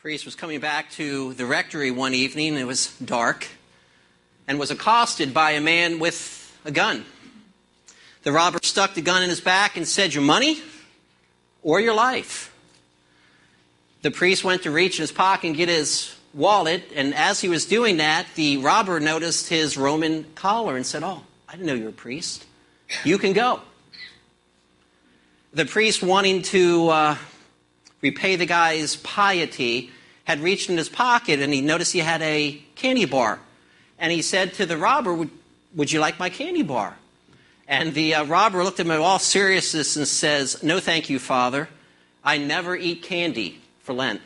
priest was coming back to the rectory one evening. It was dark, and was accosted by a man with a gun. The robber stuck the gun in his back and said, "Your money or your life?" The priest went to reach in his pocket and get his wallet, and as he was doing that, the robber noticed his Roman collar and said, "Oh, I didn't know you were a priest. You can go." The priest, wanting to repay the guy's piety, had reached in his pocket and he noticed he had a candy bar. And he said to the robber, "Would you like my candy bar?" And the robber looked at him in all seriousness and says, "No, thank you, Father. I never eat candy for Lent."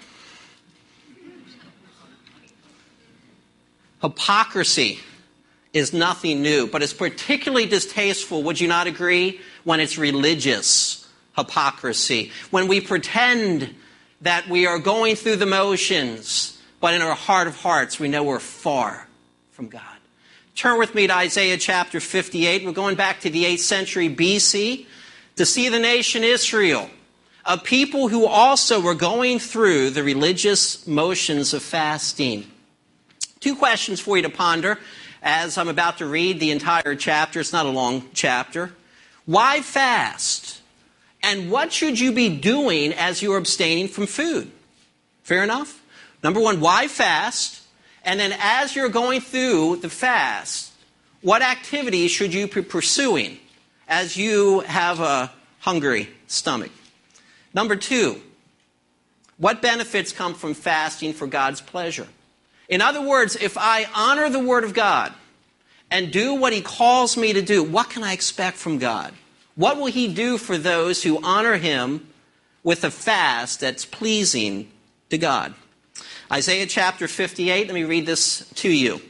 Hypocrisy is nothing new, but it's particularly distasteful, would you not agree, when it's religious hypocrisy. When we pretend that we are going through the motions, but in our heart of hearts we know we're far from God. Turn with me to Isaiah chapter 58. We're going back to the 8th century BC to see the nation Israel, a people who also were going through the religious motions of fasting. Two questions for you to ponder as I'm about to read the entire chapter. It's not a long chapter. Why fast? And what should you be doing as you're abstaining from food? Fair enough? Number one, why fast? And then as you're going through the fast, what activities should you be pursuing as you have a hungry stomach? Number two, what benefits come from fasting for God's pleasure? In other words, if I honor the Word of God and do what He calls me to do, what can I expect from God? What will He do for those who honor Him with a fast that's pleasing to God? Isaiah chapter 58, let me read this to you.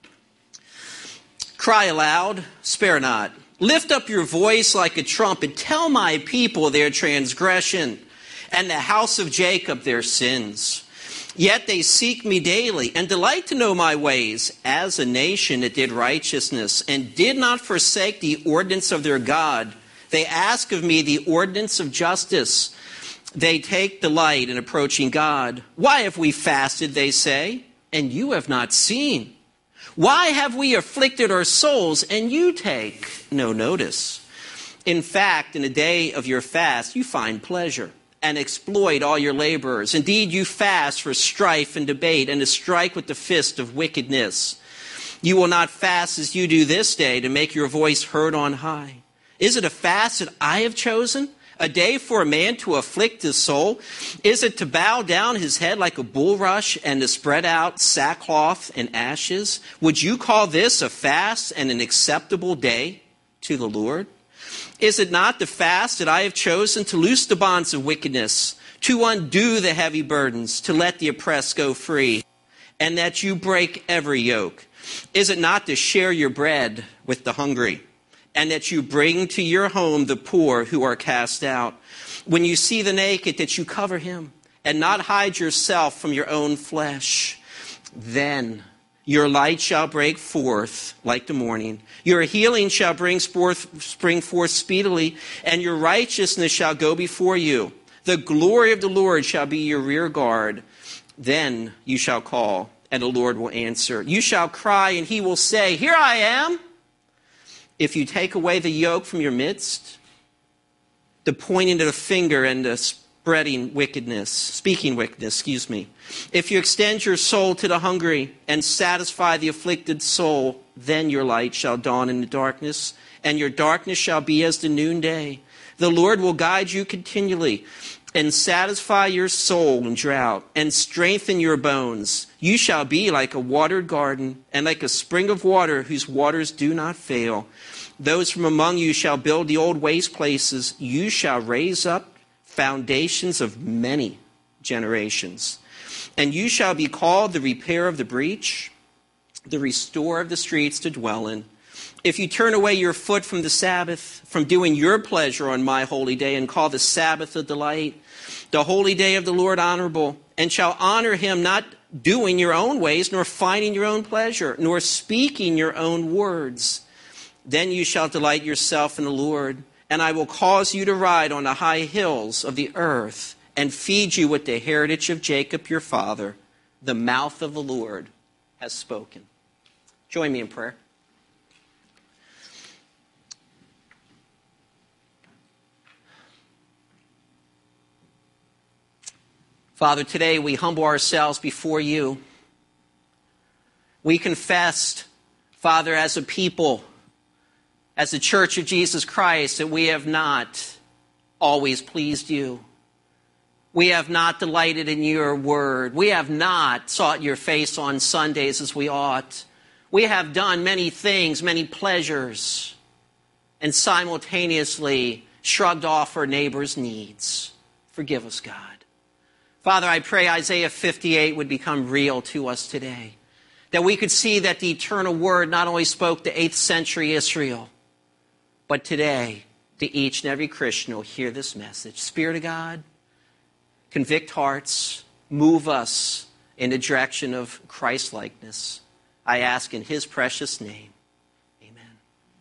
"Cry aloud, spare not. Lift up your voice like a trumpet. Tell my people their transgression, and the house of Jacob their sins. Yet they seek me daily, and delight to know my ways, as a nation that did righteousness, and did not forsake the ordinance of their God. They ask of me the ordinance of justice. They take delight in approaching God. Why have we fasted, they say, and you have not seen? Why have we afflicted our souls, and you take no notice? In fact, in the day of your fast, you find pleasure and exploit all your laborers. Indeed, you fast for strife and debate, and to strike with the fist of wickedness. You will not fast as you do this day, to make your voice heard on high. Is it a fast that I have chosen? A day for a man to afflict his soul? Is it to bow down his head like a bulrush and to spread out sackcloth and ashes? Would you call this a fast and an acceptable day to the Lord? Is it not the fast that I have chosen, to loose the bonds of wickedness, to undo the heavy burdens, to let the oppressed go free, and that you break every yoke? Is it not to share your bread with the hungry, and that you bring to your home the poor who are cast out? When you see the naked, that you cover him, and not hide yourself from your own flesh. Then your light shall break forth like the morning. Your healing shall spring forth speedily, and your righteousness shall go before you. The glory of the Lord shall be your rear guard. Then you shall call, and the Lord will answer. You shall cry, and He will say, Here I am. If you take away the yoke from your midst, the pointing of the finger and the speaking wickedness, if you extend your soul to the hungry and satisfy the afflicted soul, then your light shall dawn in the darkness, and your darkness shall be as the noonday. The Lord will guide you continually and satisfy your soul in drought and strengthen your bones. You shall be like a watered garden and like a spring of water whose waters do not fail. Those from among you shall build the old waste places. You shall raise up foundations of many generations. And you shall be called the repairer of the breach, the restorer of the streets to dwell in. If you turn away your foot from the Sabbath, from doing your pleasure on my holy day, and call the Sabbath a delight, the holy day of the Lord honorable, and shall honor Him, not doing your own ways, nor finding your own pleasure, nor speaking your own words, then you shall delight yourself in the Lord, and I will cause you to ride on the high hills of the earth, and feed you with the heritage of Jacob your father. The mouth of the Lord has spoken. Join me in prayer. Father, today we humble ourselves before you. We confessed, Father, as a people, as the Church of Jesus Christ, that we have not always pleased you. We have not delighted in your word. We have not sought your face on Sundays as we ought. We have done many things, many pleasures, and simultaneously shrugged off our neighbor's needs. Forgive us, God. Father, I pray Isaiah 58 would become real to us today. That we could see that the eternal word not only spoke to 8th century Israel, but today to each and every Christian who will hear this message. Spirit of God, convict hearts, move us in the direction of Christ-likeness. I ask in his precious name. Amen.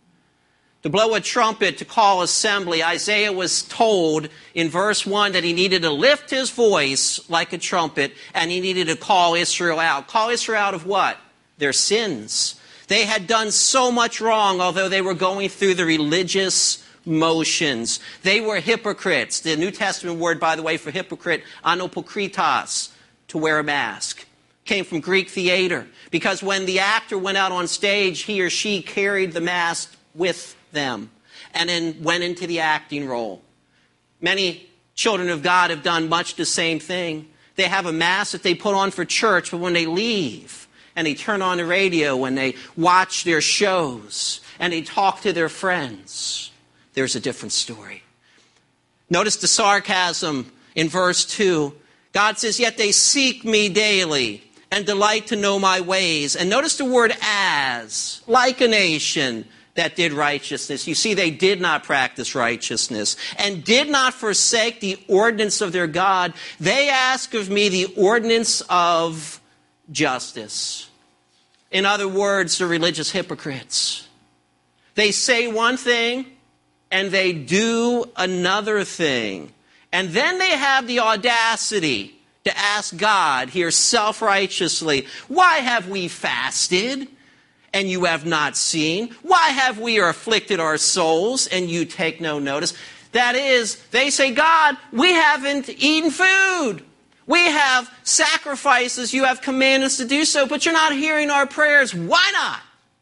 To blow a trumpet, to call assembly, Isaiah was told in verse 1 that he needed to lift his voice like a trumpet, and he needed to call Israel out. Call Israel out of what? Their sins. They had done so much wrong, although they were going through the religious motions. They were hypocrites. The New Testament word, by the way, for hypocrite, anopokritos, to wear a mask, came from Greek theater. Because when the actor went out on stage, he or she carried the mask with them and then went into the acting role. Many children of God have done much the same thing. They have a mask that they put on for church, but when they leave and they turn on the radio and they watch their shows and they talk to their friends, there's a different story. Notice the sarcasm in verse 2. God says, yet they seek me daily and delight to know my ways. And notice the word as, like a nation that did righteousness. You see, they did not practice righteousness and did not forsake the ordinance of their God. They ask of me the ordinance of justice. In other words, the religious hypocrites. They say one thing and they do another thing. And then they have the audacity to ask God here self-righteously, why have we fasted and you have not seen? Why have we afflicted our souls and you take no notice? That is, they say, God, we haven't eaten food. We have sacrifices. You have commanded us to do so, but you're not hearing our prayers. Why not?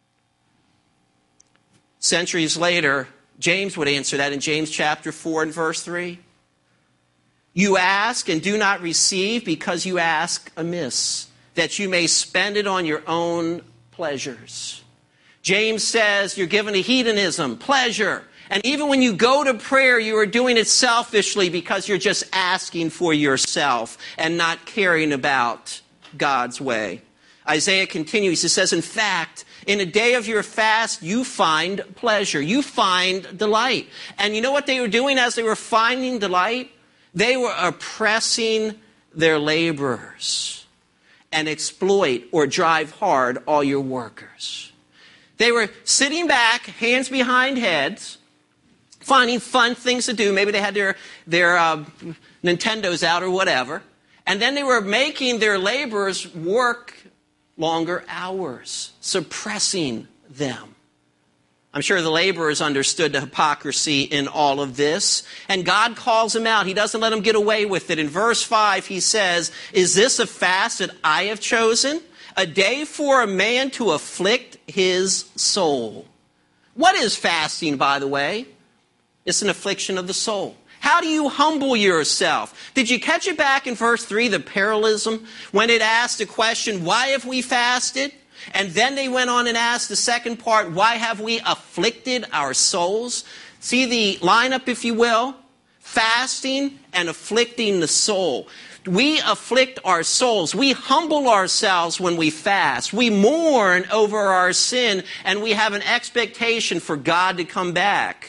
Centuries later, James would answer that in James chapter 4 and verse 3. You ask and do not receive because you ask amiss, that you may spend it on your own pleasures. James says you're given to hedonism, pleasure. And even when you go to prayer, you are doing it selfishly because you're just asking for yourself and not caring about God's way. Isaiah continues, he says, in fact, in a day of your fast, you find pleasure. You find delight. And you know what they were doing as they were finding delight? They were oppressing their laborers and exploit or drive hard all your workers. They were sitting back, hands behind heads, finding fun things to do. Maybe they had their Nintendos out or whatever. And then they were making their laborers work longer hours, suppressing them. I'm sure the laborers understood the hypocrisy in all of this. And God calls them out. He doesn't let them get away with it. In verse 5, he says, is this a fast that I have chosen? A day for a man to afflict his soul. What is fasting, by the way? It's an affliction of the soul. How do you humble yourself? Did you catch it back in verse 3, the parallelism, when it asked the question, why have we fasted? And then they went on and asked the second part, why have we afflicted our souls? See the lineup, if you will? Fasting and afflicting the soul. We afflict our souls. We humble ourselves when we fast. We mourn over our sin, and we have an expectation for God to come back.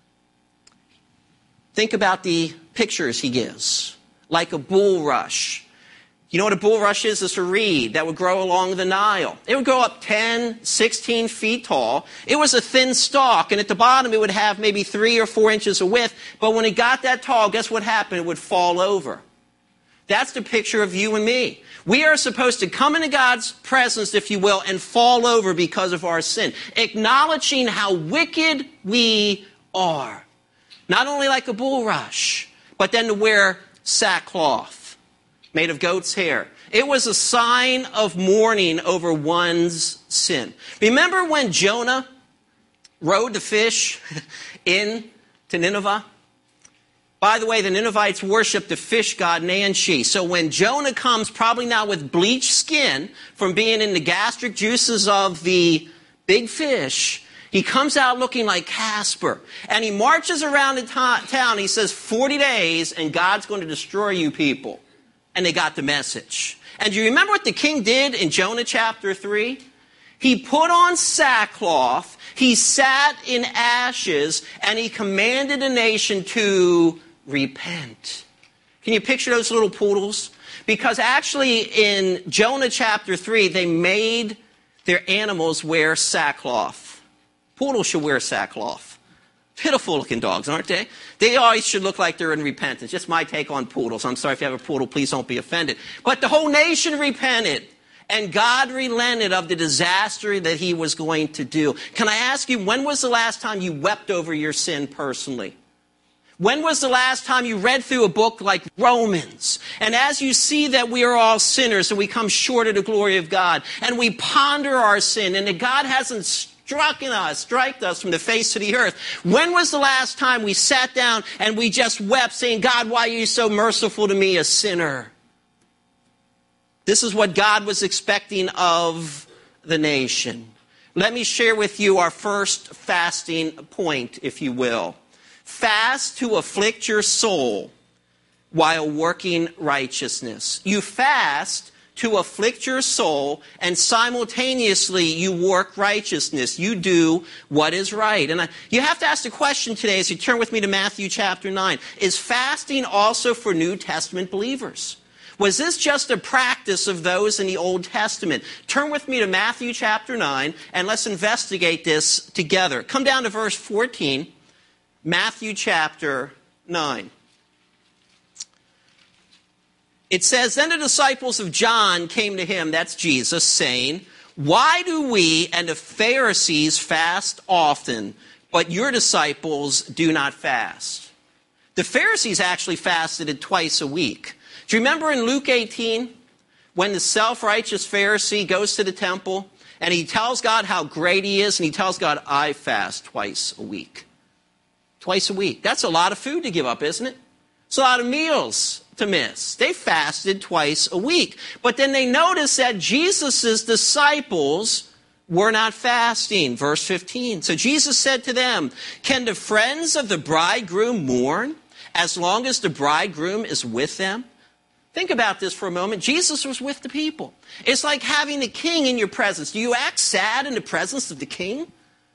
Think about the pictures he gives, like a bull rush. You know what a bulrush is? It's a reed that would grow along the Nile. It would go up 10, 16 feet tall. It was a thin stalk, and at the bottom it would have maybe 3 or 4 inches of width. But when it got that tall, guess what happened? It would fall over. That's the picture of you and me. We are supposed to come into God's presence, if you will, and fall over because of our sin, acknowledging how wicked we are. Not only like a bulrush, but then to wear sackcloth made of goat's hair. It was a sign of mourning over one's sin. Remember when Jonah rode the fish into Nineveh? By the way, the Ninevites worshiped the fish god Nanshi. So when Jonah comes, probably now with bleached skin from being in the gastric juices of the big fish, he comes out looking like Casper. And he marches around the town. He says, 40 days and God's going to destroy you people. And they got the message. And do you remember what the king did in Jonah chapter 3? He put on sackcloth, he sat in ashes, and he commanded the nation to repent. Can you picture those little poodles? Because actually in Jonah chapter 3, they made their animals wear sackcloth. Poodles should wear sackcloth. Pitiful looking dogs, aren't they? They always should look like they're in repentance. Just my take on poodles. I'm sorry if you have a poodle, please don't be offended. But the whole nation repented. And God relented of the disaster that he was going to do. Can I ask you, when was the last time you wept over your sin personally? When was the last time you read through a book like Romans? And as you see that we are all sinners and we come short of the glory of God, and we ponder our sin, and that God hasn't struck us from the face of the earth. When was the last time we sat down and we just wept, saying, God, why are you so merciful to me, a sinner? This is what God was expecting of the nation. Let me share with you our first fasting point, if you will. Fast to afflict your soul while working righteousness. You fast to afflict your soul, and simultaneously you work righteousness. You do what is right. And you have to ask the question today as you turn with me to Matthew chapter 9. Is fasting also for New Testament believers? Was this just a practice of those in the Old Testament? Turn with me to Matthew chapter 9, and let's investigate this together. Come down to verse 14, Matthew chapter 9. It says, then the disciples of John came to him, that's Jesus, saying, why do we and the Pharisees fast often, but your disciples do not fast? The Pharisees actually fasted twice a week. Do you remember in Luke 18, when the self-righteous Pharisee goes to the temple, and he tells God how great he is, and he tells God, I fast twice a week. Twice a week. That's a lot of food to give up, isn't it? It's a lot of meals to miss. They fasted twice a week. But then they noticed that Jesus' disciples were not fasting. Verse 15. So Jesus said to them, can the friends of the bridegroom mourn as long as the bridegroom is with them? Think about this for a moment. Jesus was with the people. It's like having the king in your presence. Do you act sad in the presence of the king?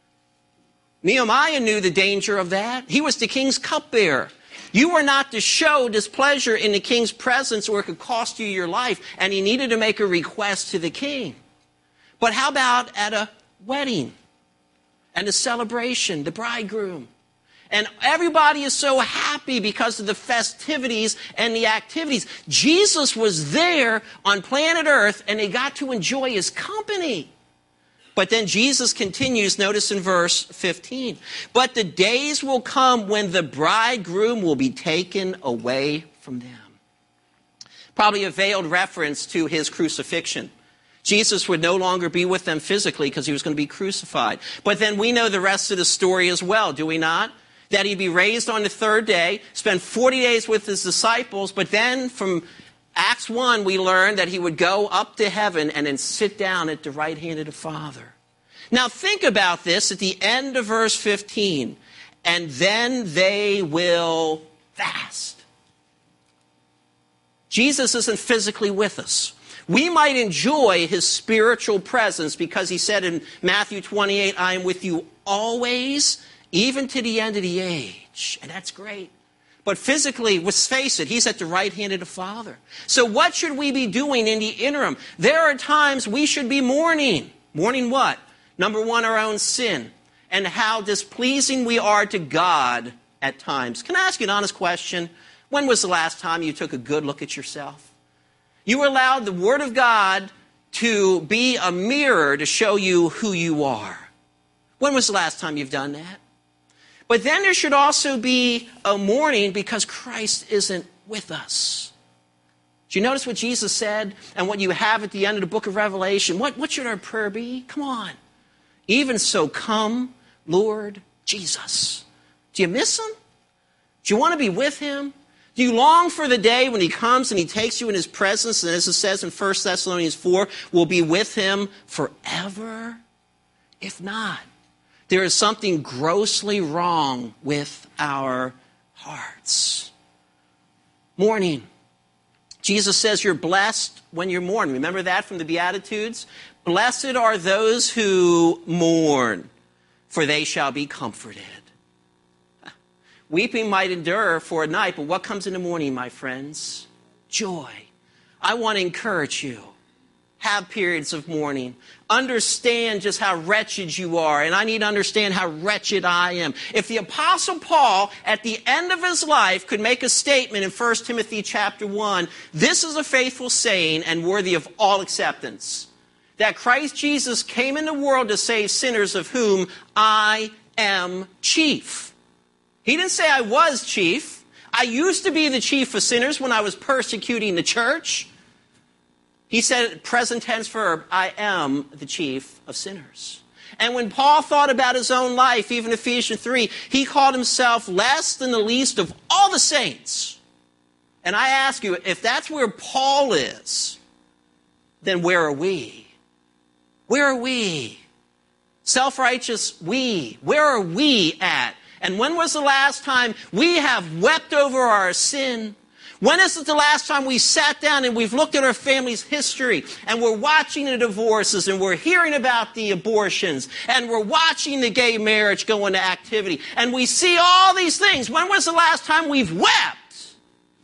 Nehemiah knew the danger of that. He was the king's cupbearer. You were not to show displeasure in the king's presence, or it could cost you your life. And he needed to make a request to the king. But how about at a wedding and a celebration, the bridegroom? And everybody is so happy because of the festivities and the activities. Jesus was there on planet Earth, and they got to enjoy his company. But then Jesus continues, notice in verse 15. But the days will come when the bridegroom will be taken away from them. Probably a veiled reference to his crucifixion. Jesus would no longer be with them physically because he was going to be crucified. But then we know the rest of the story as well, do we not? That he'd be raised on the third day, spend 40 days with his disciples, but then from Acts 1, we learn that he would go up to heaven and then sit down at the right hand of the Father. Now think about this at the end of verse 15. And then they will fast. Jesus isn't physically with us. We might enjoy his spiritual presence because he said in Matthew 28, I am with you always, even to the end of the age. And that's great. But physically, let's face it, he's at the right hand of the Father. So what should we be doing in the interim? There are times we should be mourning. Mourning what? Number one, our own sin and how displeasing we are to God at times. Can I ask you an honest question? When was the last time you took a good look at yourself? You allowed the Word of God to be a mirror to show you who you are. When was the last time you've done that? But then there should also be a mourning because Christ isn't with us. Do you notice what Jesus said and what you have at the end of the book of Revelation? What should our prayer be? Come on. Even so, come, Lord Jesus. Do you miss him? Do you want to be with him? Do you long for the day when he comes and he takes you in his presence, and as it says in 1 Thessalonians 4, we'll be with him forever? If not, there is something grossly wrong with our hearts. Mourning. Jesus says you're blessed when you're mourning. Remember that from the Beatitudes? Blessed are those who mourn, for they shall be comforted. Weeping might endure for a night, but what comes in the morning, my friends? Joy. I want to encourage you. Have periods of mourning. Understand just how wretched you are, and I need to understand how wretched I am. If the Apostle Paul, at the end of his life, could make a statement in 1 Timothy chapter 1, this is a faithful saying and worthy of all acceptance, that Christ Jesus came in the world to save sinners, of whom I am chief. He didn't say I was chief. I used to be the chief of sinners when I was persecuting the church. He said present tense verb, I am the chief of sinners. And when Paul thought about his own life, even Ephesians 3, he called himself less than the least of all the saints. And I ask you, if that's where Paul is, then where are we? Where are we? Self-righteous we. Where are we at? And when was the last time we have wept over our sin? When is it the last time we sat down and we've looked at our family's history and we're watching the divorces and we're hearing about the abortions and we're watching the gay marriage go into activity and we see all these things? When was the last time we've wept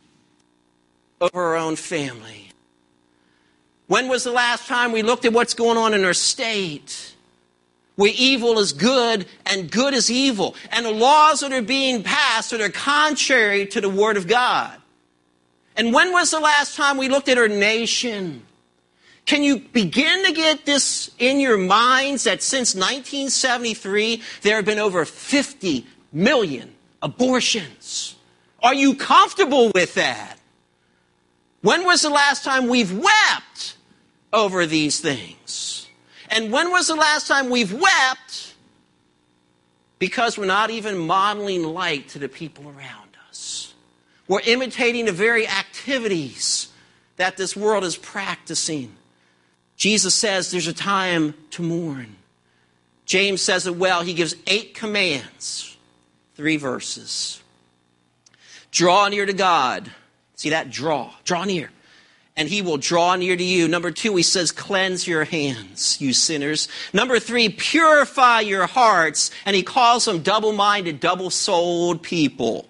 over our own family? When was the last time we looked at what's going on in our state, where evil is good and good is evil, and the laws that are being passed that are contrary to the Word of God? And when was the last time we looked at our nation? Can you begin to get this in your minds that since 1973, there have been over 50 million abortions? Are you comfortable with that? When was the last time we've wept over these things? And when was the last time we've wept because we're not even modeling light to the people around us? We're imitating the very activities that this world is practicing. Jesus says there's a time to mourn. James says it well. He gives 8 commands, 3 verses. Draw near to God. See that? Draw near. And he will draw near to you. Number 2, he says, cleanse your hands, you sinners. Number 3, purify your hearts. And he calls them double-minded, double-souled people.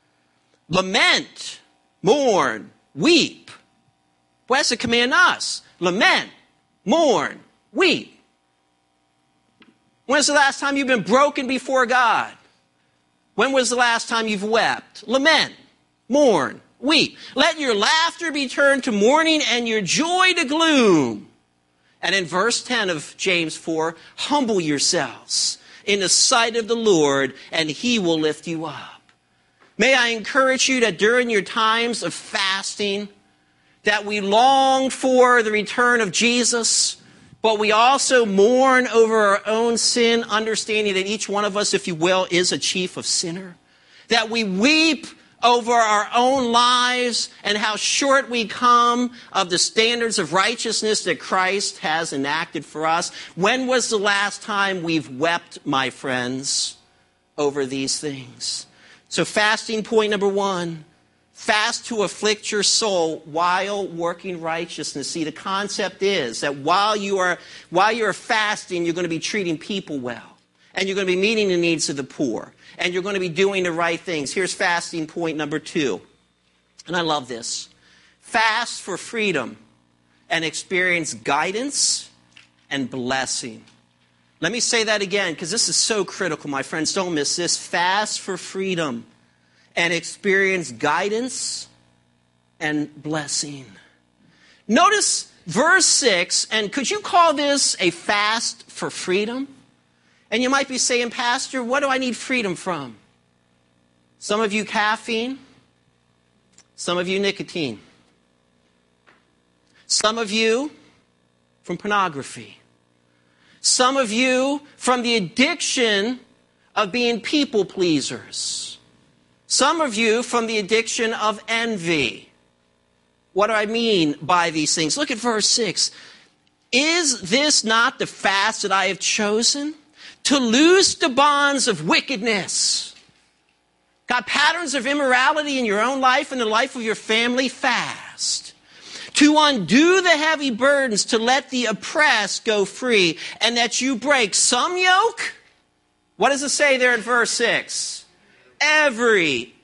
Lament, mourn, weep. Well, that's a command to us. Lament, mourn, weep. When's the last time you've been broken before God? When was the last time you've wept? Lament, mourn, weep. Let your laughter be turned to mourning and your joy to gloom. And in verse 10 of James 4, humble yourselves in the sight of the Lord, and he will lift you up. May I encourage you that during your times of fasting, that we long for the return of Jesus, but we also mourn over our own sin, understanding that each one of us, if you will, is a chief of sinner. That we weep over our own lives and how short we come of the standards of righteousness that Christ has enacted for us. When was the last time we've wept, my friends, over these things? So fasting, point number 1, fast to afflict your soul while working righteousness. See, the concept is that while you are fasting, you're going to be treating people well. And you're going to be meeting the needs of the poor. And you're going to be doing the right things. Here's fasting point number 2. And I love this. Fast for freedom and experience guidance and blessing. Let me say that again, because this is so critical, my friends. Don't miss this. Fast for freedom and experience guidance and blessing. Notice verse 6, and could you call this a fast for freedom? And you might be saying, Pastor, what do I need freedom from? Some of you caffeine, some of you nicotine, some of you from pornography, some of you from the addiction of being people pleasers, some of you from the addiction of envy. What do I mean by these things? Look at verse 6. Is this not the fast that I have chosen? To loose the bonds of wickedness. Got patterns of immorality in your own life and the life of your family? Fast. To undo the heavy burdens, to let the oppressed go free, and that you break some yoke? What does it say there in verse 6? Every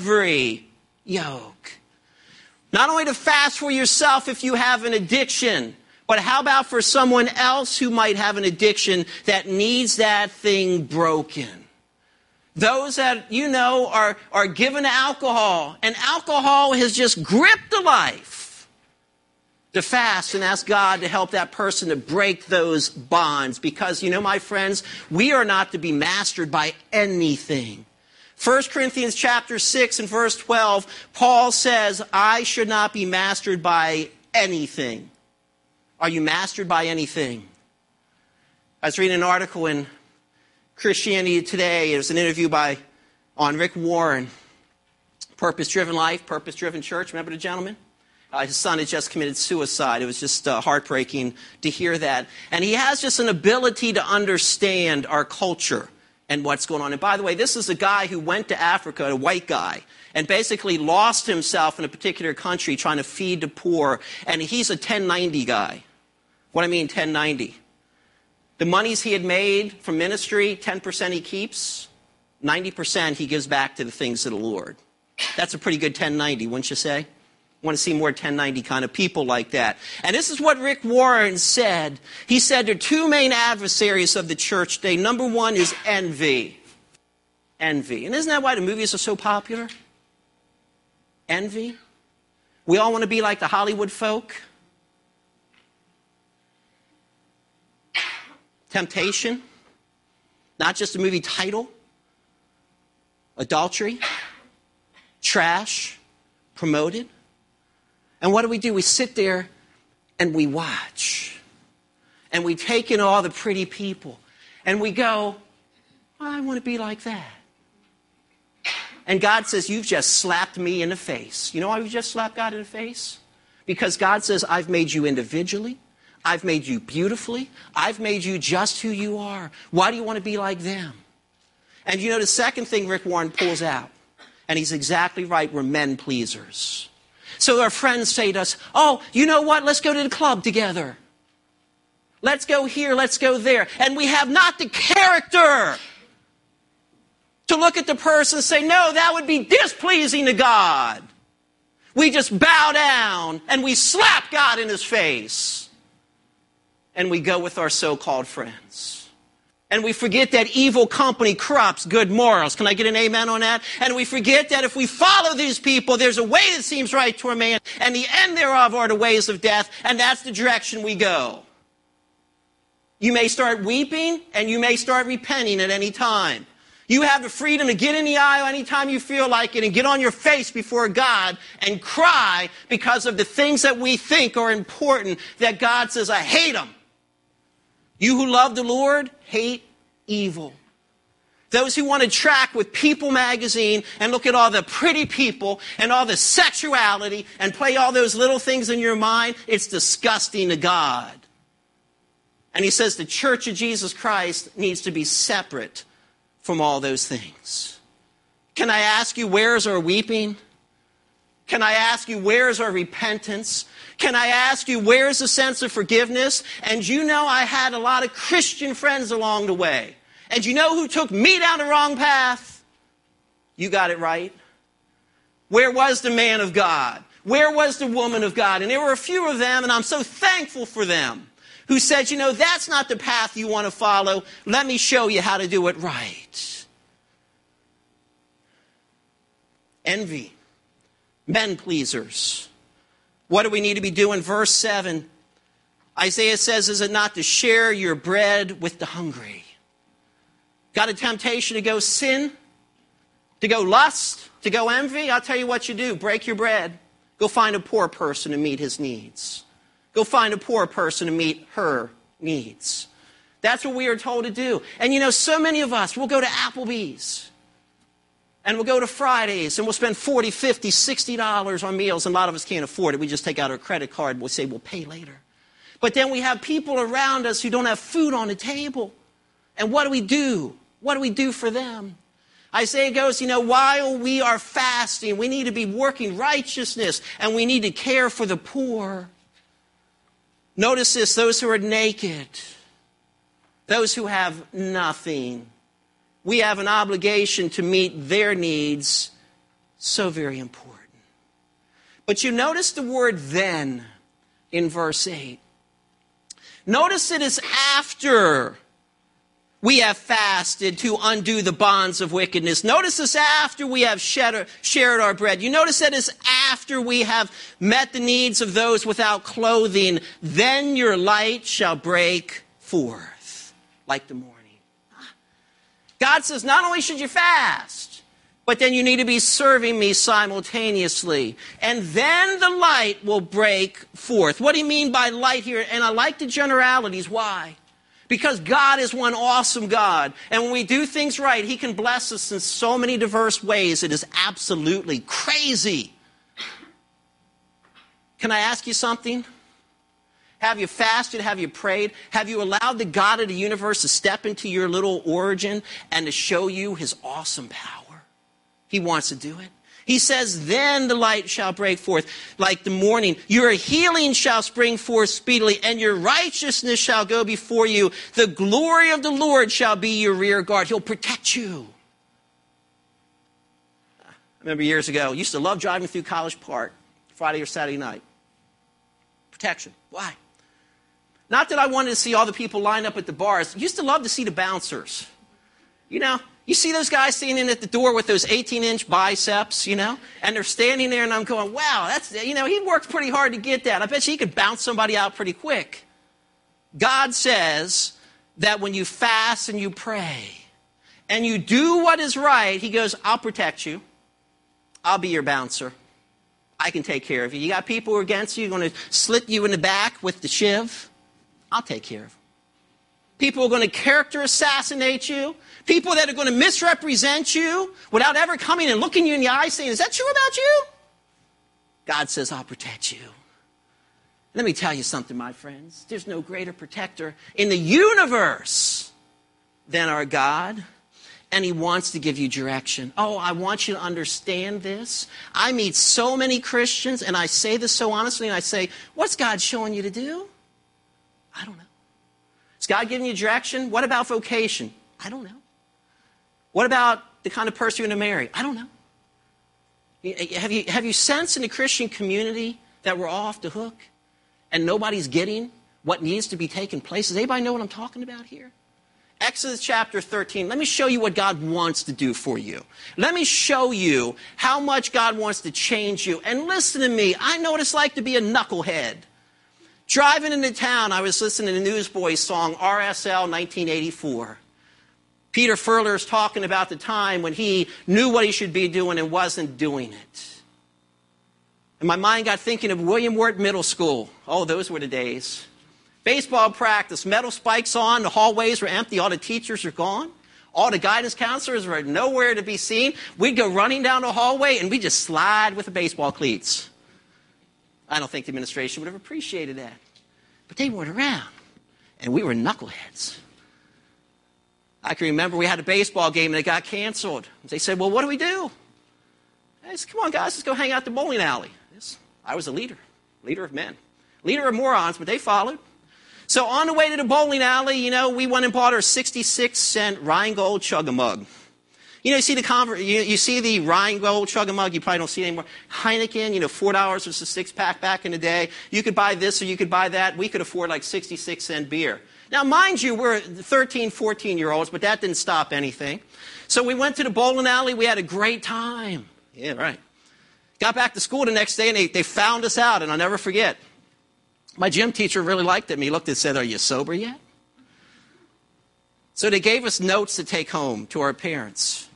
yoke. Not only to fast for yourself if you have an addiction, but how about for someone else who might have an addiction that needs that thing broken? Those that you know are given to alcohol, and alcohol has just gripped the life. To fast and ask God to help that person to break those bonds. Because, you know, my friends, we are not to be mastered by anything. 1 Corinthians chapter 6 and verse 12, Paul says, I should not be mastered by anything. Are you mastered by anything? I was reading an article in Christianity Today. It was an interview on Rick Warren. Purpose-driven life, purpose-driven church. Remember the gentleman? His son had just committed suicide. It was just heartbreaking to hear that. And he has just an ability to understand our culture and what's going on. And by the way, this is a guy who went to Africa, a white guy, and basically lost himself in a particular country trying to feed the poor. And he's a 1090 guy. What do I mean 1090? The monies he had made from ministry, 10% he keeps, 90% he gives back to the things of the Lord. That's a pretty good 1090, wouldn't you say? I want to see more 1090 kind of people like that. And this is what Rick Warren said. He said there are two main adversaries of the church today. Number one is envy. Envy. And isn't that why the movies are so popular? Envy. We all want to be like the Hollywood folk. Temptation. Not just a movie title. Adultery. Trash. Promoted. And what do? We sit there and we watch. And we take in all the pretty people. And we go, I want to be like that. And God says, you've just slapped me in the face. You know why we just slapped God in the face? Because God says, I've made you individually. I've made you beautifully. I've made you just who you are. Why do you want to be like them? And you know the second thing Rick Warren pulls out, and he's exactly right, we're men pleasers. So our friends say to us, oh, you know what? Let's go to the club together. Let's go here, let's go there. And we have not the character to look at the person and say, no, that would be displeasing to God. We just bow down and we slap God in his face. And we go with our so-called friends. And we forget that evil company corrupts good morals. Can I get an amen on that? And we forget that if we follow these people, there's a way that seems right to a man, and the end thereof are the ways of death, and that's the direction we go. You may start weeping, and you may start repenting at any time. You have the freedom to get in the aisle anytime you feel like it and get on your face before God and cry because of the things that we think are important that God says, I hate them. You who love the Lord, hate evil. Those who want to track with People magazine and look at all the pretty people and all the sexuality and play all those little things in your mind, it's disgusting to God. And he says the Church of Jesus Christ needs to be separate from all those things. Can I ask you, where's our weeping? Can I ask you, where's our repentance? Can I ask you, where's the sense of forgiveness? And you know I had a lot of Christian friends along the way. And you know who took me down the wrong path? You got it right. Where was the man of God? Where was the woman of God? And there were a few of them, and I'm so thankful for them, who said, you know, that's not the path you want to follow. Let me show you how to do it right. Envy. Men pleasers. What do we need to be doing? Verse 7. Isaiah says, is it not to share your bread with the hungry? Got a temptation to go sin? To go lust? To go envy? I'll tell you what you do. Break your bread. Go find a poor person to meet his needs. Go find a poor person to meet her needs. That's what we are told to do. And you know, so many of us will go to Applebee's. And we'll go to Fridays and we'll spend $40, $50, $60 on meals. And a lot of us can't afford it. We just take out our credit card and we'll say we'll pay later. But then we have people around us who don't have food on the table. And what do we do? What do we do for them? Isaiah goes, you know, while we are fasting, we need to be working righteousness and we need to care for the poor. Notice this, those who are naked, those who have nothing. We have an obligation to meet their needs. So very important. But you notice the word then in verse 8. Notice it is after we have fasted to undo the bonds of wickedness. Notice this after we have shared our bread. You notice that it's after we have met the needs of those without clothing. Then your light shall break forth like the morning. God says not only should you fast, but then you need to be serving me simultaneously. And then the light will break forth. What do you mean by light here? And I like the generalities. Why? Because God is one awesome God. And when we do things right, he can bless us in so many diverse ways. It is absolutely crazy. Can I ask you something? Have you fasted? Have you prayed? Have you allowed the God of the universe to step into your little origin and to show you his awesome power? He wants to do it. He says, then the light shall break forth like the morning. Your healing shall spring forth speedily, and your righteousness shall go before you. The glory of the Lord shall be your rear guard. He'll protect you. I remember years ago, I used to love driving through College Park, Friday or Saturday night. Protection. Why? Not that I wanted to see all the people lined up at the bars. I used to love to see the bouncers. You know, you see those guys standing at the door with those 18-inch biceps, you know, and they're standing there, and I'm going, wow, that's, you know, he worked pretty hard to get that. I bet you he could bounce somebody out pretty quick. God says that when you fast and you pray and you do what is right, he goes, I'll protect you. I'll be your bouncer. I can take care of you. You got people who are against you, going to slit you in the back with the shiv. I'll take care of them. People are going to character assassinate you. People that are going to misrepresent you without ever coming and looking you in the eye saying, is that true about you? God says, I'll protect you. Let me tell you something, my friends. There's no greater protector in the universe than our God. And he wants to give you direction. Oh, I want you to understand this. I meet so many Christians, and I say this so honestly, and I say, what's God showing you to do? I don't know. Is God giving you direction? What about vocation? I don't know. What about the kind of person you're going to marry? I don't know. Have you sensed in the Christian community that we're all off the hook and nobody's getting what needs to be taking place? Does anybody know what I'm talking about here? Exodus chapter 13. Let me show you what God wants to do for you. Let me show you how much God wants to change you. And listen to me. I know what it's like to be a knucklehead. Driving into town, I was listening to the Newsboys song, RSL 1984. Peter Furler's talking about the time when he knew what he should be doing and wasn't doing it. And my mind got thinking of William Wirt Middle School. Oh, those were the days. Baseball practice, metal spikes on, the hallways were empty, all the teachers are gone. All the guidance counselors were nowhere to be seen. We'd go running down the hallway and we'd just slide with the baseball cleats. I don't think the administration would have appreciated that. But they weren't around, and we were knuckleheads. I can remember we had a baseball game and it got canceled. They said, well, what do we do? I said, come on, guys, let's go hang out at the bowling alley. I was a leader of men. Leader of morons, but they followed. So on the way to the bowling alley, we went and bought our 66-cent Rheingold Chug-a-Mug. You see you see the Rheingold Chug-a-Mug, you probably don't see it anymore. Heineken, $4 was a six-pack back in the day. You could buy this or you could buy that. We could afford like 66-cent beer. Now, mind you, we're 13, 14-year-olds, but that didn't stop anything. So we went to the bowling alley. We had a great time. Yeah, right. Got back to school the next day, and they found us out, and I'll never forget. My gym teacher really liked it. He looked and said, "Are you sober yet?" So they gave us notes to take home to our parents.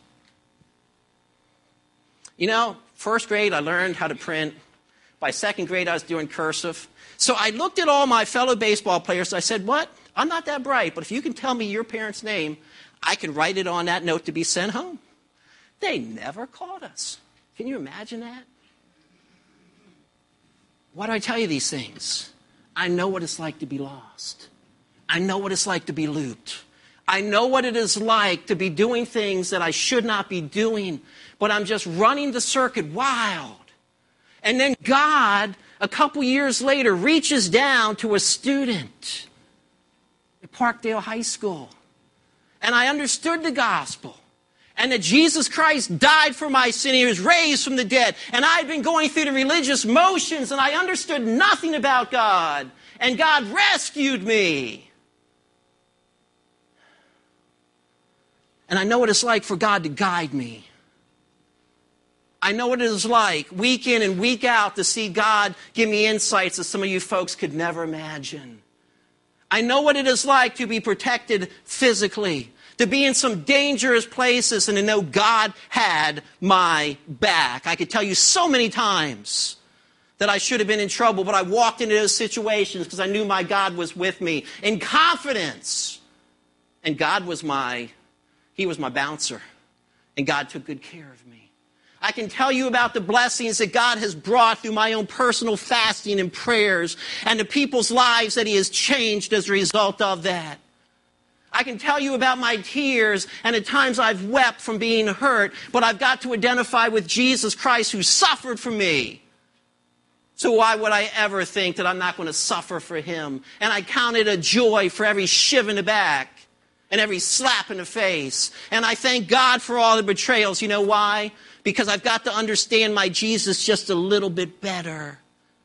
First grade, I learned how to print. By second grade, I was doing cursive. So I looked at all my fellow baseball players. I said, "What? I'm not that bright, but if you can tell me your parents' name, I can write it on that note to be sent home." They never called us. Can you imagine that? Why do I tell you these things? I know what it's like to be lost. I know what it's like to be looped. I know what it is like to be doing things that I should not be doing, but I'm just running the circuit wild. And then God, a couple years later, reaches down to a student at Parkdale High School. And I understood the gospel. And that Jesus Christ died for my sin. He was raised from the dead. And I'd been going through the religious motions, and I understood nothing about God. And God rescued me. And I know what it's like for God to guide me. I know what it is like week in and week out to see God give me insights that some of you folks could never imagine. I know what it is like to be protected physically, to be in some dangerous places and to know God had my back. I could tell you so many times that I should have been in trouble, but I walked into those situations because I knew my God was with me in confidence. And He was my bouncer, and God took good care of me. I can tell you about the blessings that God has brought through my own personal fasting and prayers and the people's lives that He has changed as a result of that. I can tell you about my tears and the times I've wept from being hurt, but I've got to identify with Jesus Christ who suffered for me. So why would I ever think that I'm not going to suffer for Him? And I count it a joy for every shiv in the back and every slap in the face. And I thank God for all the betrayals. You know why? Because I've got to understand my Jesus just a little bit better.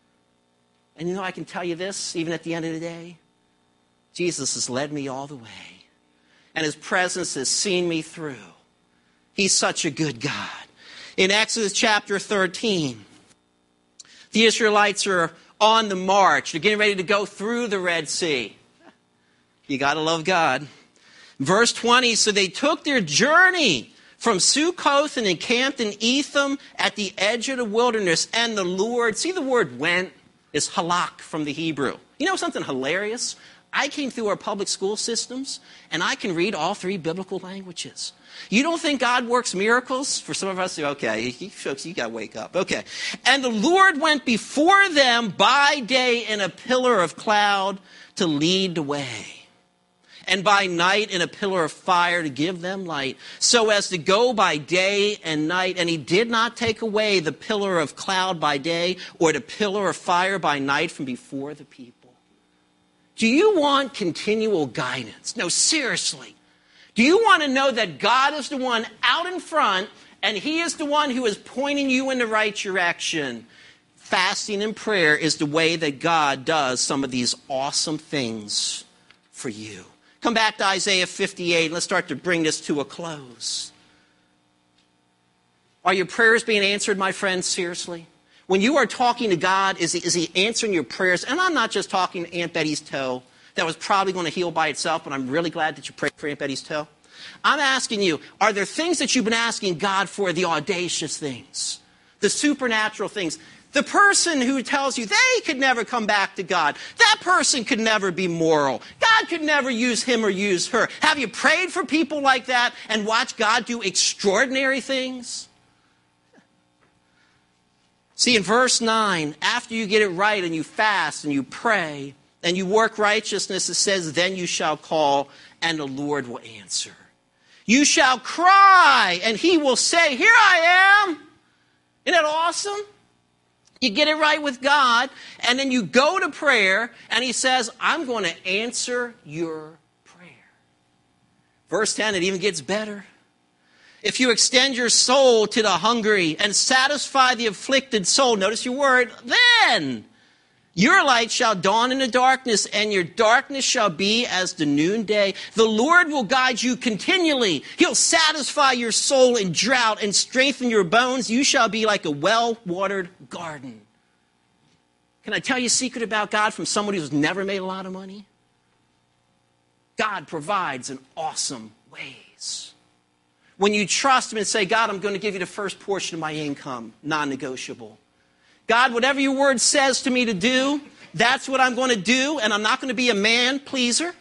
And I can tell you this, even at the end of the day, Jesus has led me all the way. And His presence has seen me through. He's such a good God. In Exodus chapter 13, the Israelites are on the march. They're getting ready to go through the Red Sea. You got to love God. Verse 20, so they took their journey from Sukkoth and encamped in Etham at the edge of the wilderness. And the Lord, see the word went is halak from the Hebrew. You know something hilarious? I came through our public school systems, and I can read all three biblical languages. You don't think God works miracles? For some of us, okay, folks, you got to wake up. Okay. And the Lord went before them by day in a pillar of cloud to lead the way, and by night in a pillar of fire to give them light, so as to go by day and night. And He did not take away the pillar of cloud by day or the pillar of fire by night from before the people. Do you want continual guidance? No, seriously. Do you want to know that God is the one out in front and He is the one who is pointing you in the right direction? Fasting and prayer is the way that God does some of these awesome things for you. Come back to Isaiah 58. Let's start to bring this to a close. Are your prayers being answered, my friends? Seriously? When you are talking to God, is he answering your prayers? And I'm not just talking to Aunt Betty's toe. That was probably going to heal by itself, but I'm really glad that you prayed for Aunt Betty's toe. I'm asking you, are there things that you've been asking God for, the audacious things, the supernatural things? The person who tells you they could never come back to God, that person could never be moral. God could never use him or use her. Have you prayed for people like that and watched God do extraordinary things? See, in verse 9, after you get it right and you fast and you pray and you work righteousness, it says, then you shall call and the Lord will answer. You shall cry and He will say, here I am. Isn't that awesome? You get it right with God, and then you go to prayer, and he says, I'm going to answer your prayer. Verse 10, it even gets better. If you extend your soul to the hungry and satisfy the afflicted soul, notice your word, then your light shall dawn in the darkness, and your darkness shall be as the noonday. The Lord will guide you continually. He'll satisfy your soul in drought and strengthen your bones. You shall be like a well-watered garden. Can I tell you a secret about God from somebody who's never made a lot of money? God provides in awesome ways. When you trust him and say, God, I'm going to give you the first portion of my income, non-negotiable. God, whatever your word says to me to do, that's what I'm going to do, and I'm not going to be a man pleaser.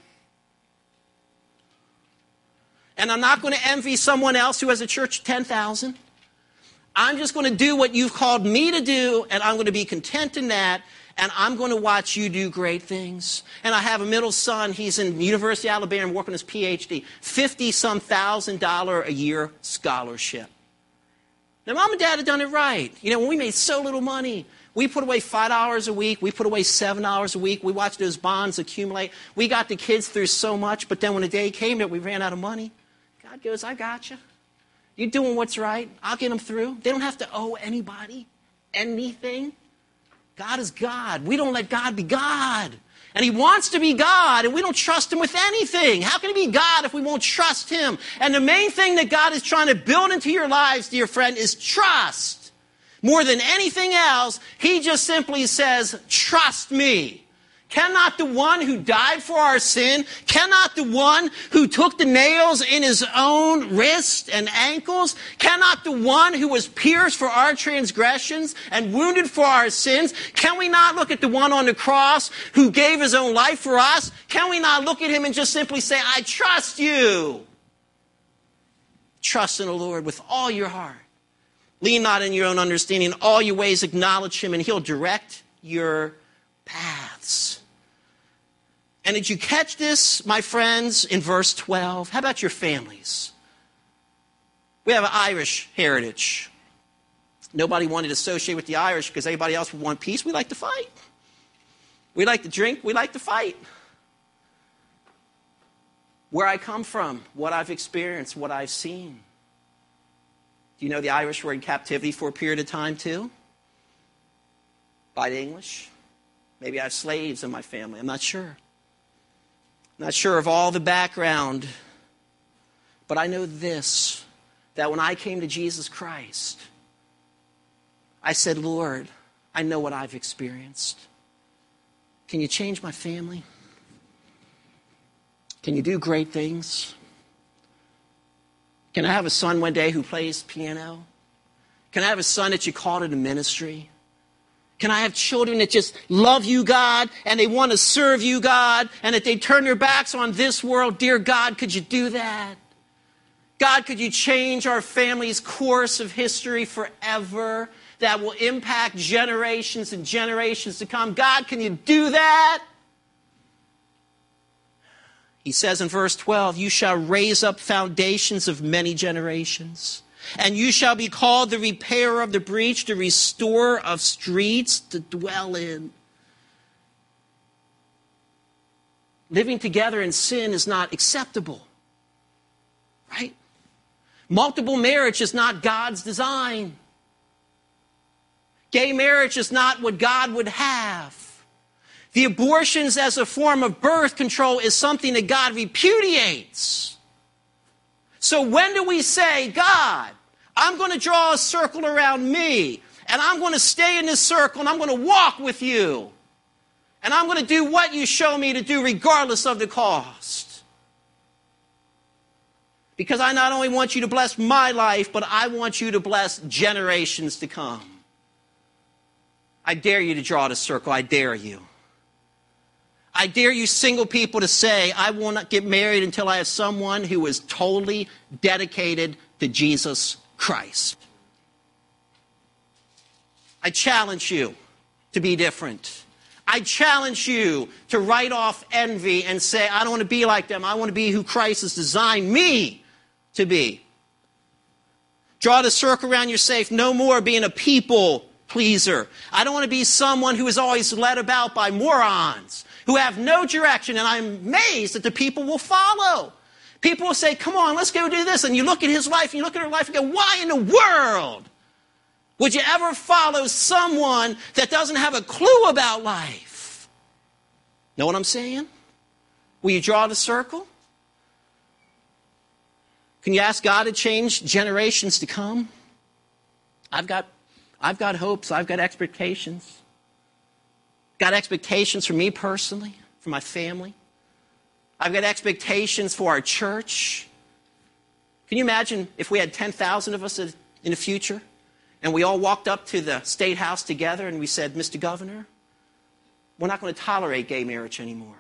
And I'm not going to envy someone else who has a church of 10,000. I'm just going to do what you've called me to do, and I'm going to be content in that, and I'm going to watch you do great things. And I have a middle son. He's in the University of Alabama working his PhD, $50-some thousand a year scholarship. Now, Mom and Dad had done it right. You know, when we made so little money, we put away $5 a week. We put away $7 a week. We watched those bonds accumulate. We got the kids through so much, but then when the day came that we ran out of money, God goes, I got you. You're doing what's right. I'll get them through. They don't have to owe anybody anything. God is God. We don't let God be God. And he wants to be God, and we don't trust him with anything. How can he be God if we won't trust him? And the main thing that God is trying to build into your lives, dear friend, is trust. More than anything else, he just simply says, trust me. Cannot the one who died for our sin, cannot the one who took the nails in his own wrists and ankles, cannot the one who was pierced for our transgressions and wounded for our sins, can we not look at the one on the cross who gave his own life for us? Can we not look at him and just simply say, I trust you? Trust in the Lord with all your heart. Lean not in your own understanding. In all your ways acknowledge him, and he'll direct your paths. And did you catch this, my friends, in verse 12? How about your families? We have an Irish heritage. Nobody wanted to associate with the Irish because everybody else would want peace. We like to fight. We like to drink. We like to fight. Where I come from, what I've experienced, what I've seen. Do you know the Irish were in captivity for a period of time too? By the English? Maybe I have slaves in my family. I'm not sure. Not sure of all the background, but I know this, that when I came to Jesus Christ, I said, Lord, I know what I've experienced. Can you change my family? Can you do great things? Can I have a son one day who plays piano? Can I have a son that you call to the ministry? Can I have children that just love you, God, and they want to serve you, God, and that they turn their backs on this world? Dear God, could you do that? God, could you change our family's course of history forever that will impact generations and generations to come? God, can you do that? He says in verse 12, you shall raise up foundations of many generations. And you shall be called the repairer of the breach, the restorer of streets to dwell in. Living together in sin is not acceptable. Right? Multiple marriage is not God's design. Gay marriage is not what God would have. The abortions as a form of birth control is something that God repudiates. So when do we say, God, I'm going to draw a circle around me, and I'm going to stay in this circle, and I'm going to walk with you, and I'm going to do what you show me to do regardless of the cost? Because I not only want you to bless my life, but I want you to bless generations to come. I dare you to draw the circle. I dare you. I dare you single people to say, I will not get married until I have someone who is totally dedicated to Jesus Christ. I challenge you to be different. I challenge you to write off envy and say, I don't want to be like them. I want to be who Christ has designed me to be. Draw the circle around your safe. No more being a people pleaser. I don't want to be someone who is always led about by morons who have no direction, and I'm amazed that the people will follow. People will say, come on, let's go do this. And you look at his life, and you look at her life, and go, why in the world would you ever follow someone that doesn't have a clue about life? Know what I'm saying? Will you draw the circle? Can you ask God to change generations to come? I've got hopes. I've got expectations. Got expectations for me personally, for my family. I've got expectations for our church. Can you imagine if we had 10,000 of us in the future and we all walked up to the State House together and we said, Mr. Governor, we're not going to tolerate gay marriage anymore.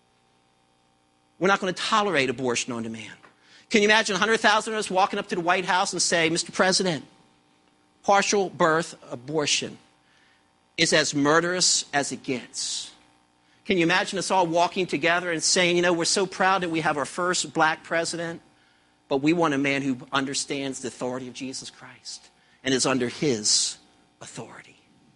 We're not going to tolerate abortion on demand. Can you imagine 100,000 of us walking up to the White House and say, Mr. President, partial birth abortion is as murderous as it gets. Can you imagine us all walking together and saying, you know, we're so proud that we have our first black president, but we want a man who understands the authority of Jesus Christ and is under his authority.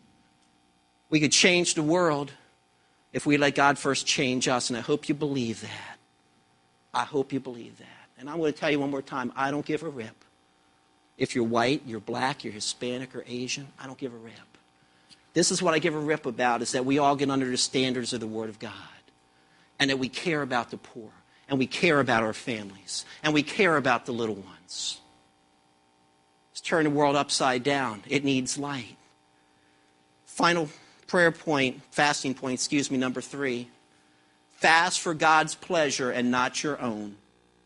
We could change the world if we let God first change us, and I hope you believe that. I hope you believe that. And I'm going to tell you one more time, I don't give a rip. If you're white, you're black, you're Hispanic or Asian, I don't give a rip. This is what I give a rip about, is that we all get under the standards of the Word of God. And that we care about the poor. And we care about our families. And we care about the little ones. Let's turn the world upside down. It needs light. Final prayer point, fasting point, number 3. Fast for God's pleasure and not your own.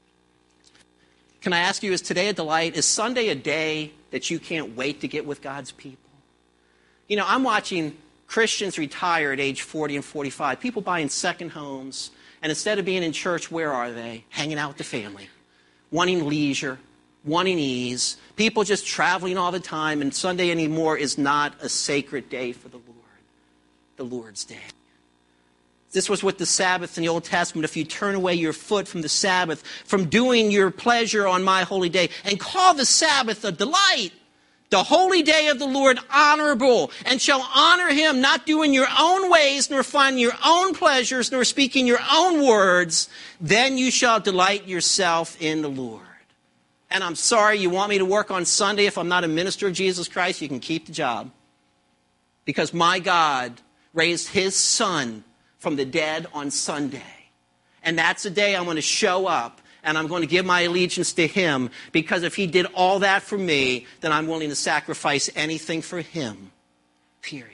Can I ask you, is today a delight? Is Sunday a day that you can't wait to get with God's people? You know, I'm watching Christians retire at age 40 and 45, people buying second homes, and instead of being in church, where are they? Hanging out with the family, wanting leisure, wanting ease, people just traveling all the time, and Sunday anymore is not a sacred day for the Lord, the Lord's day. This was with the Sabbath in the Old Testament. If you turn away your foot from the Sabbath, from doing your pleasure on my holy day, and call the Sabbath a delight, the holy day of the Lord honorable, and shall honor him, not doing your own ways, nor finding your own pleasures, nor speaking your own words, then you shall delight yourself in the Lord. And I'm sorry, you want me to work on Sunday if I'm not a minister of Jesus Christ, you can keep the job. Because my God raised his Son from the dead on Sunday. And that's the day I'm going to show up and I'm going to give my allegiance to him, because if he did all that for me, then I'm willing to sacrifice anything for him. Period.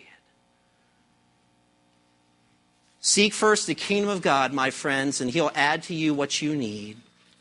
Seek first the kingdom of God, my friends, and he'll add to you what you need.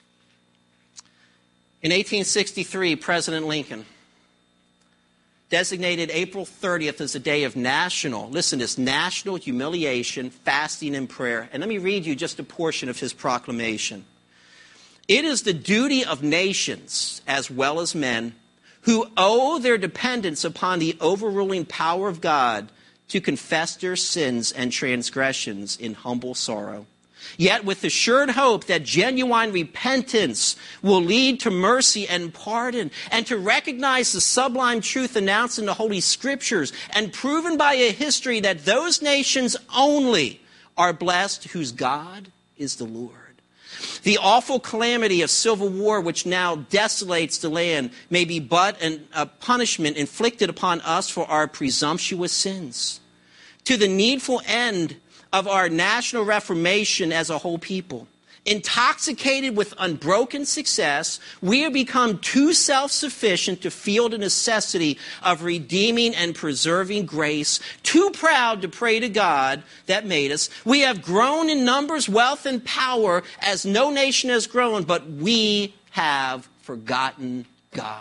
In 1863, President Lincoln designated April 30th as a day of national, listen to this, national humiliation, fasting, and prayer. And let me read you just a portion of his proclamation. It is the duty of nations, as well as men, who owe their dependence upon the overruling power of God to confess their sins and transgressions in humble sorrow, yet with assured hope that genuine repentance will lead to mercy and pardon, and to recognize the sublime truth announced in the Holy Scriptures and proven by a history that those nations only are blessed whose God is the Lord. The awful calamity of civil war, which now desolates the land, may be but a punishment inflicted upon us for our presumptuous sins, to the needful end of our national reformation as a whole people. Intoxicated with unbroken success, we have become too self-sufficient to feel the necessity of redeeming and preserving grace, too proud to pray to God that made us. We have grown in numbers, wealth, and power as no nation has grown, but we have forgotten God.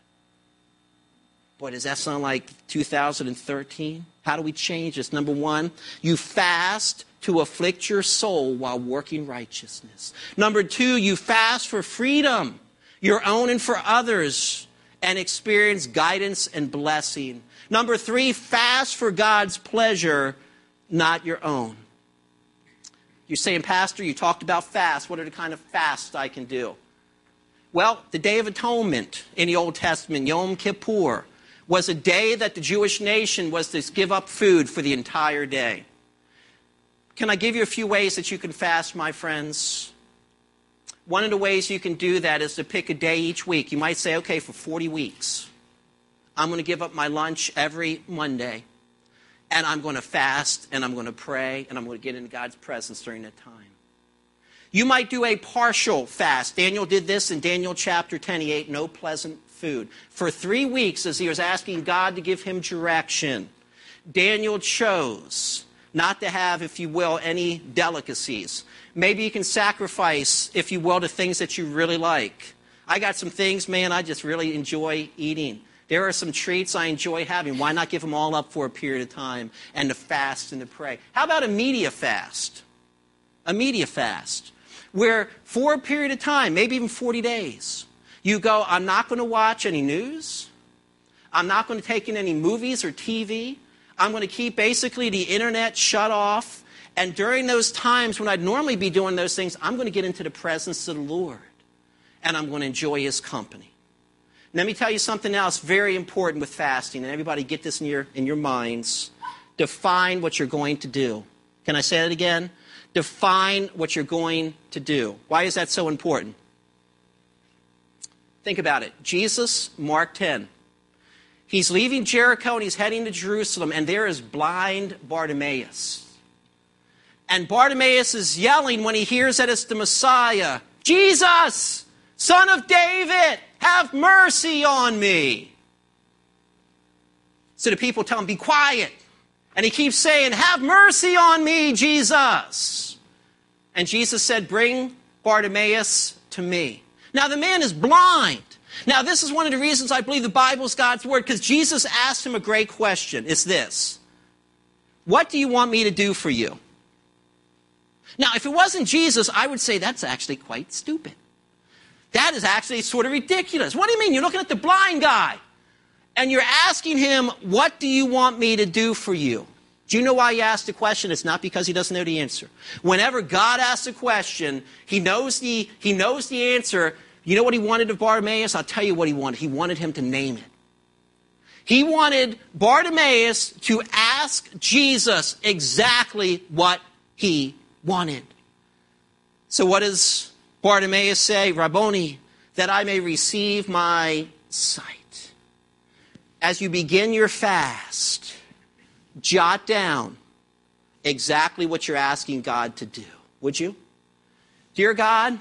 Boy, does that sound like 2013? How do we change this? Number 1, you fast to afflict your soul while working righteousness. Number 2, you fast for freedom, your own and for others, and experience guidance and blessing. Number 3, fast for God's pleasure, not your own. You're saying, Pastor, you talked about fast. What are the kind of fasts I can do? Well, the Day of Atonement in the Old Testament, Yom Kippur, was a day that the Jewish nation was to give up food for the entire day. Can I give you a few ways that you can fast, my friends? One of the ways you can do that is to pick a day each week. You might say, okay, for 40 weeks, I'm going to give up my lunch every Monday, and I'm going to fast, and I'm going to pray, and I'm going to get into God's presence during that time. You might do a partial fast. Daniel did this in Daniel chapter 10. He ate no pleasant food. For 3 weeks, as he was asking God to give him direction, Daniel chose not to have, if you will, any delicacies. Maybe you can sacrifice, if you will, to things that you really like. I got some things, man, I just really enjoy eating. There are some treats I enjoy having. Why not give them all up for a period of time and to fast and to pray? How about a media fast? A media fast, where for a period of time, maybe even 40 days, you go, I'm not going to watch any news. I'm not going to take in any movies or TV. I'm going to keep basically the internet shut off. And during those times when I'd normally be doing those things, I'm going to get into the presence of the Lord. And I'm going to enjoy his company. Let me tell you something else very important with fasting. And everybody get this in your minds. Define what you're going to do. Can I say that again? Define what you're going to do. Why is that so important? Think about it. Jesus, Mark 10. He's leaving Jericho and he's heading to Jerusalem, and there is blind Bartimaeus. And Bartimaeus is yelling when he hears that it's the Messiah, Jesus, Son of David, have mercy on me. So the people tell him, be quiet. And he keeps saying, have mercy on me, Jesus. And Jesus said, bring Bartimaeus to me. Now the man is blind. Now this is one of the reasons I believe the Bible is God's word, because Jesus asked him a great question. It's this: what do you want me to do for you? Now if it wasn't Jesus, I would say that's actually quite stupid. That is actually sort of ridiculous. What do you mean? You're looking at the blind guy and you're asking him, what do you want me to do for you? Do you know why he asked the question? It's not because he doesn't know the answer. Whenever God asks a question, he knows the answer. You know what he wanted of Bartimaeus? I'll tell you what he wanted. He wanted him to name it. He wanted Bartimaeus to ask Jesus exactly what he wanted. So what does Bartimaeus say? Rabboni, that I may receive my sight. As you begin your fast, jot down exactly what you're asking God to do. Would you? Dear God,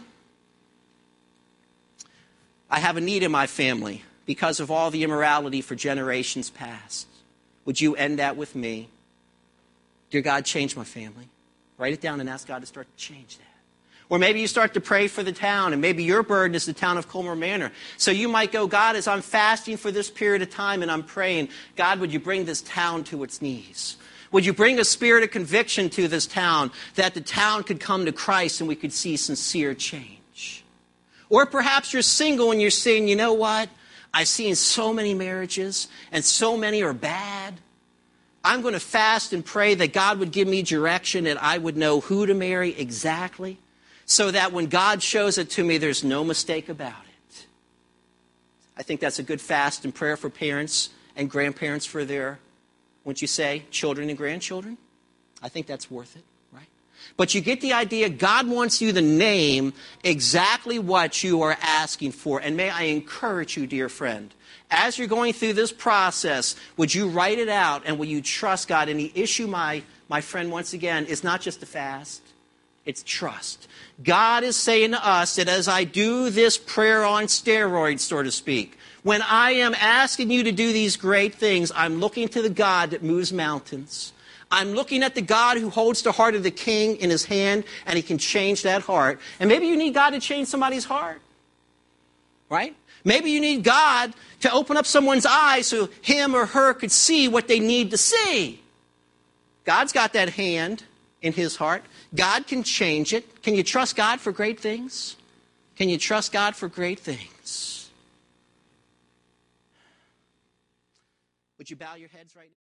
I have a need in my family because of all the immorality for generations past. Would you end that with me? Dear God, change my family. Write it down and ask God to start to change that. Or maybe you start to pray for the town, and maybe your burden is the town of Colmar Manor. So you might go, God, as I'm fasting for this period of time and I'm praying, God, would you bring this town to its knees? Would you bring a spirit of conviction to this town that the town could come to Christ and we could see sincere change? Or perhaps you're single and you're saying, you know what? I've seen so many marriages and so many are bad. I'm going to fast and pray that God would give me direction and I would know who to marry exactly, so that when God shows it to me, there's no mistake about it. I think that's a good fast and prayer for parents and grandparents for their, wouldn't you say, children and grandchildren? I think that's worth it, right? But you get the idea. God wants you to name exactly what you are asking for. And may I encourage you, dear friend, as you're going through this process, would you write it out and will you trust God? And the issue, my friend, once again, is not just a fast. It's trust. God is saying to us that as I do this prayer on steroids, so to speak, when I am asking you to do these great things, I'm looking to the God that moves mountains. I'm looking at the God who holds the heart of the king in his hand, and he can change that heart. And maybe you need God to change somebody's heart, right? Maybe you need God to open up someone's eyes so him or her could see what they need to see. God's got that hand in his heart. God can change it. Can you trust God for great things? Can you trust God for great things? Would you bow your heads right now?